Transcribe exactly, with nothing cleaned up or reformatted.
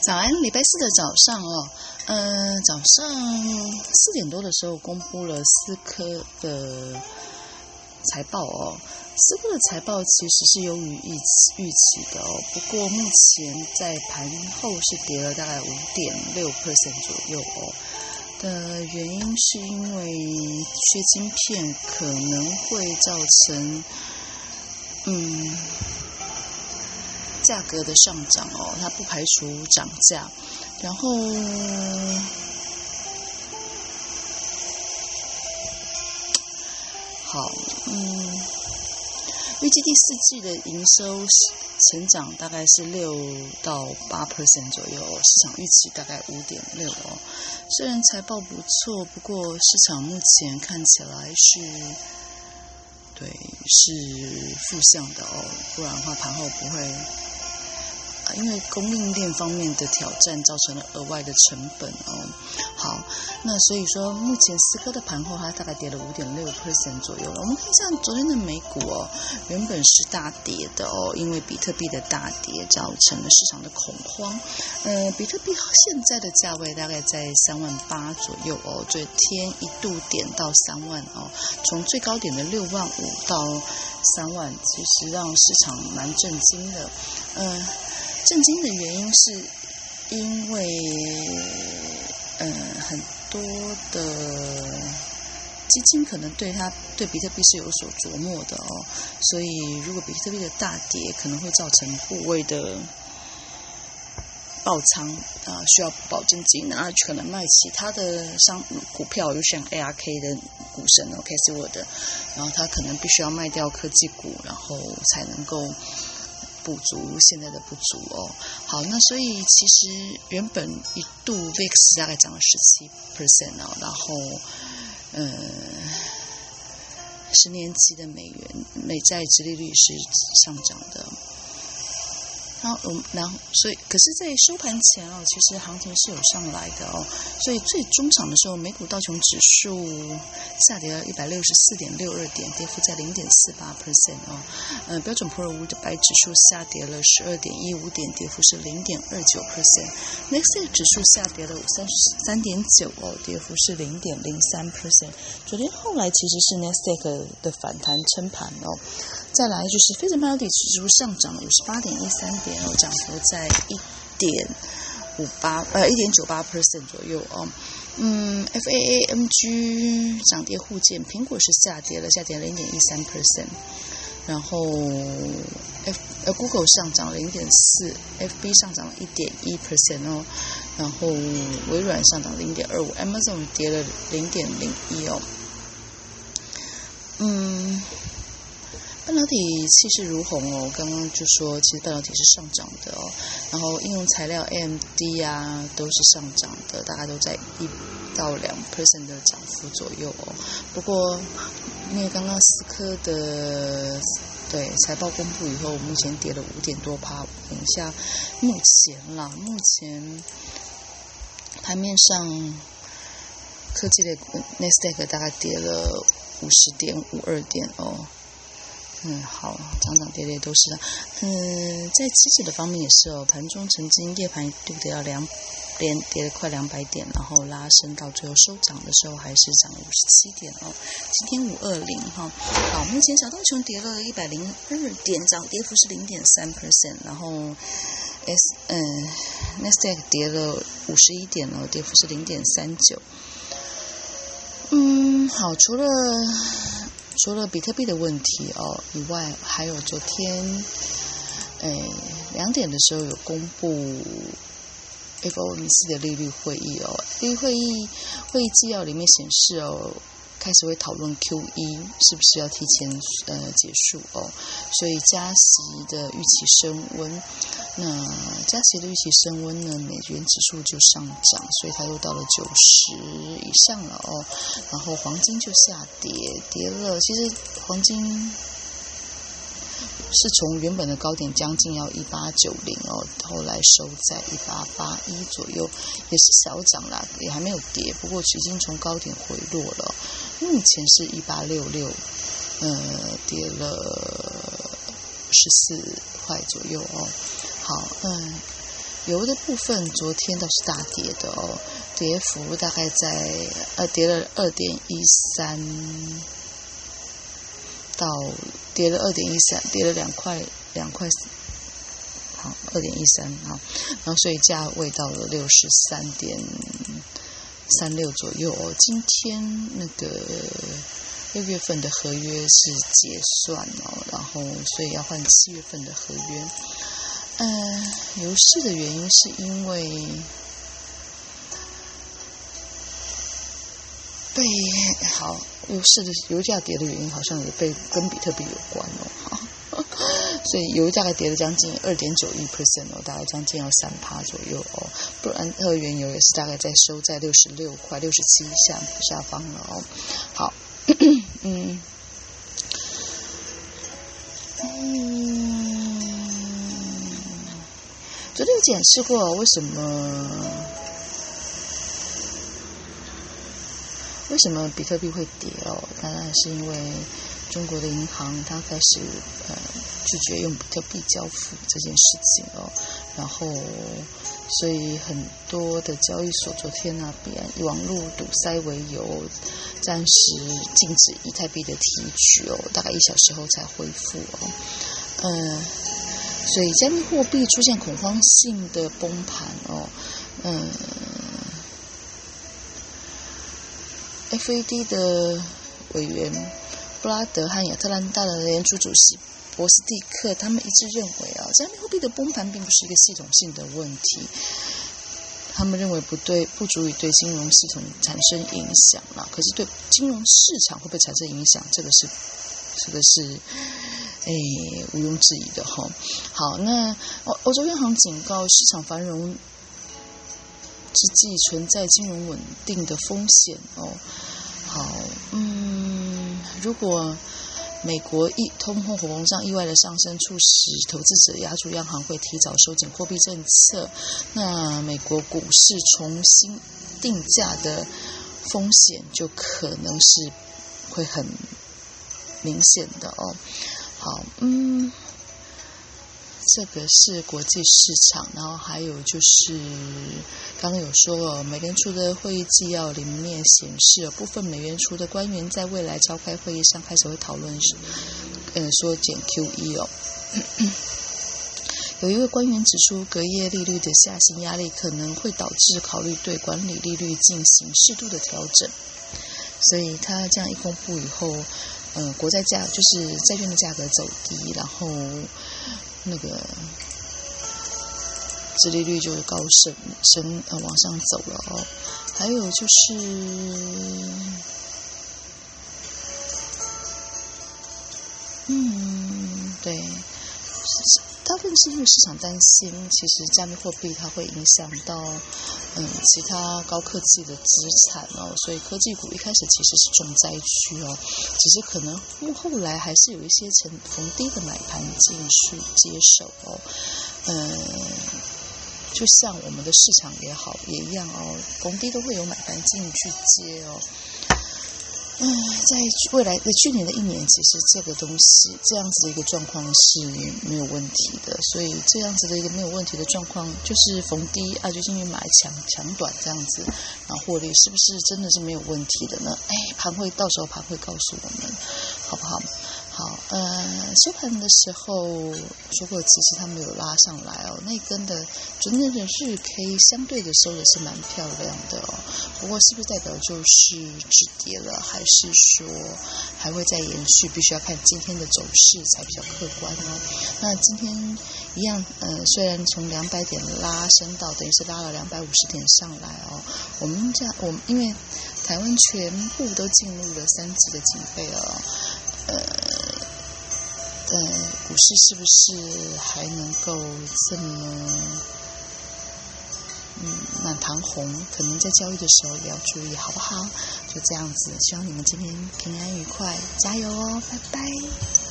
早安，礼拜四的早上哦，嗯、呃，早上四点多的时候公布了思科的财报哦。思科的财报其实是优于预期预期的哦，不过目前在盘后是跌了大概五点六 percent 左右哦。的原因是因为缺晶片可能会造成嗯。价格的上涨哦，它不排除涨价，然后好，嗯，预计第四季的营收成长大概是六到八 percent 左右，市场预期大概五点六哦。虽然财报不错，不过市场目前看起来是。对，是负向的哦，不然的话盘后不会，啊、因为供应链方面的挑战造成了额外的成本哦。好，那所以说目前思科的盘后它大概跌了五点六 percent 左右了。我们看一下昨天的美股哦，原本是大跌的哦，因为比特币的大跌造成了市场的恐慌。呃，比特币现在的价位大概在三万八左右哦，昨天一度点到三万哦，从最高点的六万五到三万，其实让市场蛮震惊的。呃，震惊的原因是因为呃很多的基金可能对它对比特币是有所琢磨的哦，所以如果比特币的大跌，可能会造成部位的爆仓啊、呃，需要保证金，然后可能卖其他的商股票，就像 A R K 的股神哦 ，Casey Wood， 然后他可能必须要卖掉科技股，然后才能够补足现在的不足哦。好，那所以其实原本一度 V I X 大概涨了 百分之十七 哦，然后呃十年期的美元美债殖利率是上涨的。然后，然后，所以，可是，在收盘前哦，其实行情是有上来的哦，所以最终场的时候，美股道琼指数下跌了一百六十四点六二点，跌幅在零点四八 percent 哦，呃，标准普尔五百指数下跌了十二点一五点，跌幅是零点二九 percent，Nasdaq 指数下跌了三十三点九哦，跌幅是零点零三 percent。昨天后来其实是 Nasdaq 的反弹撑盘哦。再来就是费城半导体指数上涨了五十八点一三点哦，涨幅在一点五八呃一点九八 percent 左右哦。嗯 ，F A A M G 涨跌互见，苹果是下跌了，下跌零点一三 percent， 然后 F 呃 Google 上涨零点四 ，F B 上涨了一点一 percent 哦，然后微软上涨零点二五 ，Amazon 跌了零点零一哦。嗯。半导体气势如虹哦，刚刚就说其实半导体是上涨的哦，然后应用材料 A M D 啊都是上涨的，大概都在一到两 percent 的涨幅左右哦。不过因为刚刚思科的对财报公布以后，目前跌了五点多趴，等一下目前啦，目前盘面上科技类 Nasdaq 大概跌了五十点五二点哦。嗯，好，涨涨跌跌都是的。嗯，在期指的方面也是哦，盘中曾经夜盘一度跌到两，连跌了快两百点，然后拉升到最后收涨的时候还是涨了五十七点哦。今天五二零哈，好，目前小道琼跌了一百零二点，涨跌幅是零点三 percent， 然后 S 嗯 Nasdaq 跌了五十一点哦，跌幅是零点三九。嗯，好，除了。除了比特币的问题哦以外，还有昨天，诶两点的时候有公布 F O M C 的利率会议哦，利率会议会议纪要里面显示哦，开始会讨论 Q 一 是不是要提前呃结束哦，所以加息的预期升温，那加息的预期升温呢，美元指数就上涨，所以它又到了九十以上了哦，然后黄金就下跌，跌了，其实黄金是从原本的高点将近要一八九零哦，后来收在一八八一左右，也是小涨啦，也还没有跌，不过已经从高点回落了。目前是一八六六，呃，跌了十四块左右哦。好，嗯， 油的部分昨天倒是大跌的哦，跌幅大概在呃跌了二点一三到跌了二点一三，跌了两块两块。好，二点一三好，然后所以价位到了六十三点三六左右哦。今天那个六月份的合约是结算哦，然后所以要换七月份的合约。呃，油市的原因是因为被好油市的油价跌的原因好像也被跟比特币有关哦。所以油大概跌了将近 二点九一 percent 哦，大概将近要 百分之三 左右哦，不然二原油也是大概在收在六十六块六十七下下方了哦。好，嗯嗯，昨天有解释过为什么为什么比特币会跌哦，当然是因为中国的银行它开始呃拒绝用比特币交付这件事情哦，然后所以很多的交易所昨天呢、啊，以网络堵塞为由，暂时禁止以太币的提取哦，大概一小时后才恢复哦。呃，所以加密货币出现恐慌性的崩盘哦，嗯、呃、，F E D 的委员布拉德和亚特兰大的联储主席博斯蒂克他们一致认为啊，加密货币的崩盘并不是一个系统性的问题，他们认为不对，不足以对金融系统产生影响啦。可是对金融市场会不会产生影响，这个是这个是诶毋庸置疑的哈。好，那欧欧洲央行警告市场繁荣之际存在金融稳定的风险哦。好，嗯，如果美国一通货膨胀意外的上升，促使投资者押注央行会提早收紧货币政策，那美国股市重新定价的风险就可能是会很明显的哦。好，嗯，这个是国际市场，然后还有就是刚刚有说哦，美联储的会议纪要里面显示，部分美联储的官员在未来召开会议上开始会讨论，嗯，说减 Q E 哦。有一位官员指出，隔夜利率的下行压力可能会导致考虑对管理利率进行适度的调整，所以他这样一公布以后，呃，国债价就是债券的价格走低，然后那个殖利率就高升升呃往上走了哦。还有就是，嗯，对，大部分是因为市场担心，其实加密货币它会影响到嗯其他高科技的资产哦，所以科技股一开始其实是重灾区哦，只是可能后来还是有一些逢逢低的买盘进去接手哦，嗯。就像我们的市场也好也一样哦，逢低都会有买盘进去接哦。嗯，在未来的去年的一年，其实这个东西这样子的一个状况是没有问题的，所以这样子的一个没有问题的状况，就是逢低啊就进去买强强短这样子，然后获利是不是真的是没有问题的呢？哎，盘会到时候盘会告诉我们，好不好？好，呃，收盘的时候说过，其实它没有拉上来哦，那根的昨天的日 K 相对的收的是蛮漂亮的哦，不过是不是代表就是止跌了，还是说还会再延续？必须要看今天的走势才比较客观哦。那今天一样，呃，虽然从两百点拉升到，等于是拉了两百五十点上来哦，我们这样，我们因为台湾全部都进入了三级的警备了哦。呃，呃，股市是不是还能够这么嗯满堂红？可能在交易的时候也要注意，好不好？就这样子，希望你们今天平安愉快，加油哦，拜拜。